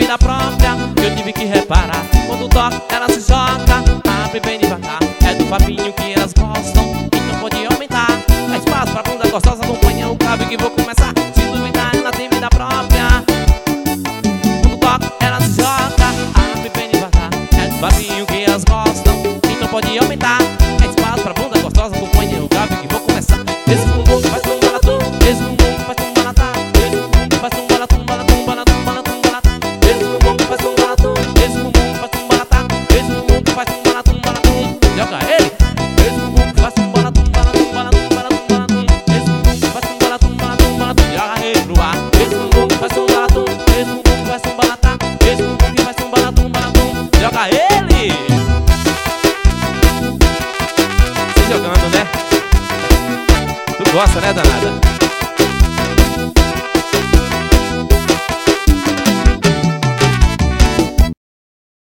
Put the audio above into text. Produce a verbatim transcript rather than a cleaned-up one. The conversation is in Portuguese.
vida própria que eu tive que reparar. Quando toca, ela se joga, abre bem devagar. É do papinho que elas gostam, então pode aumentar. Dá espaço pra bunda gostosa, acompanha o cabo que vou começar. Se duvidar, ela tem vida própria. Quando toca, ela se joga, abre bem devagar. É do papinho que elas gostam, então pode aumentar. Dá espaço pra bunda gostosa, acompanha o cabo que vou começar. Esse bumbum faz tumba na tum, esse bumbum faz tumba na tá, esse bumbum faz tumba na tumba na tumba na tumba na tumba na tá, esse bumbum faz tumba na tum, esse bumbum faz tumba na tá, esse bumbum faz tumba na tumba na tum. Joga ele. Esse bumbum faz tumba na tumba na tumba na tumba na tumba na tum, esse bumbum faz tumba na tumba na tumba na tum. Joga ele pro ar. Esse bumbum faz tumba na tum, esse bumbum faz tumba na tá, esse bumbum que faz tumba na tumba na tum. Joga ele. Se jogando, né? Tu gosta, né, danada?